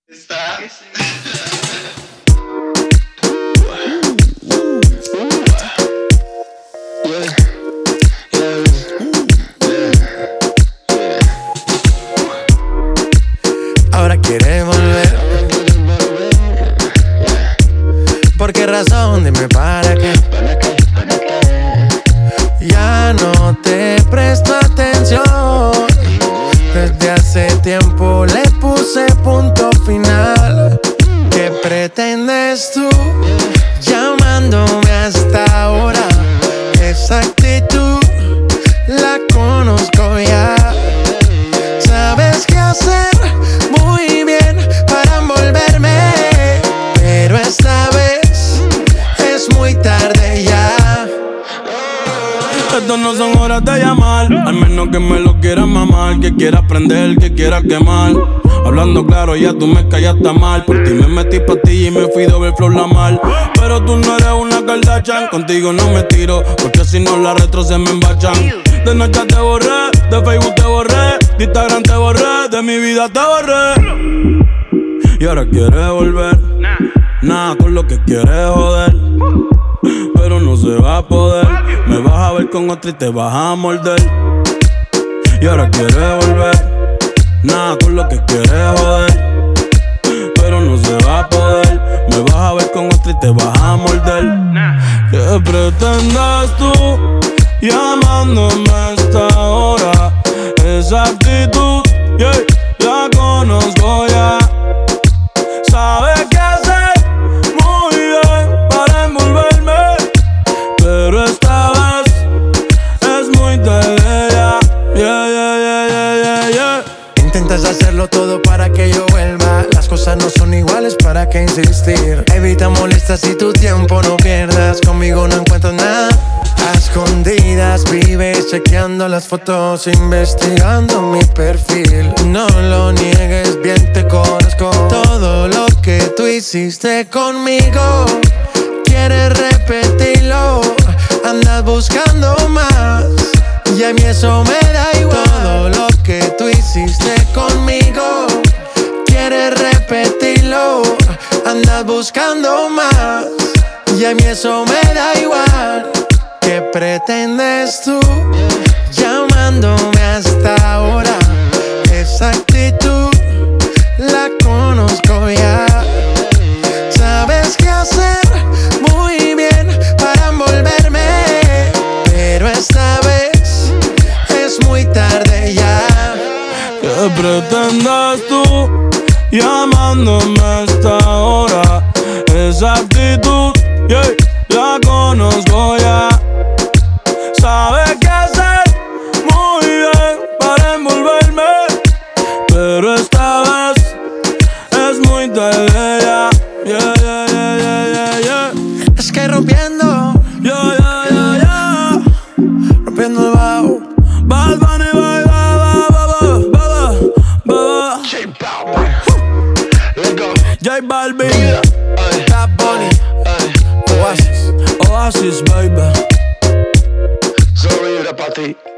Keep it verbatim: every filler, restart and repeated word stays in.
Está. Ahora quiere volver. ¿Por qué razón? Dime para qué. Ya no te presto atención. Desde hace tiempo le puse punto final. ¿Qué pretendes tú llamándome hasta ahora? Esa actitud la conozco ya. Sabes qué hacer muy bien para envolverme, pero esta vez es muy tarde ya. Estas no son horas de llamar, al menos que me lo quieras mamar, que quieras prender, que quieras quemar. Hablando claro, ya tú me callaste mal. Por ti me metí pastilla y me fui doble flow la mal. Pero tú no eres una Kardashian, contigo no me tiro, porque si no la retro se me embachan. De noche te borré, de Facebook te borré, de Instagram te borré, de mi vida te borré. Y ahora quieres volver, nada con lo que quieres joder, pero no se va a poder. Me vas a ver con otra y te vas a morder. Y ahora quieres volver, nada con lo que quieres joder, pero no se va a poder. Me vas a ver con otra y te vas a morder. ¿Qué pretendes tú llamándome a esta hora? Esa actitud, yeah, la conozco ya. Sabes qué hacer muy bien para envolverme, pero esta vez es muy tarde ya. Yeah, yeah, yeah, yeah, yeah, yeah. Intentas hacerlo todo para que yo vuelva. Las cosas no son iguales, ¿para qué insistir? Evita molestas y tu tiempo no pierdas. Conmigo no encuentras nada. A escondidas vives chequeando las fotos, investigando mi perfil. No lo niegues, bien te conozco. Todo lo que tú hiciste conmigo, quieres repetirlo. Andas buscando más y a mí eso me da igual. Todo lo que tú hiciste conmigo, quieres repetirlo. Andas buscando más y a mí eso me da igual. ¿Qué pretendes tú llamándome hasta ahora? Esa actitud la conozco ya. Sabes qué hacer muy bien para envolverme, pero esta vez es muy tarde ya. ¿Qué pretendes tú llamándome a esta hora? Esa actitud, yeah, la conozco ya. Sabes qué hacer muy bien para envolverme, pero esta vez es muy tarde ya. Yeah, yeah, yeah, yeah, yeah, yeah. Es que rompiendo, Yeah, yeah, yeah, yeah. rompiendo el bajo. Bad Bunny, bye, bye, bye, bye, bye, bye. J Balvin. Let's go. J Balvin, Bad Bunny, Oasis. Oasis, baby. Solo vibra pa' ti.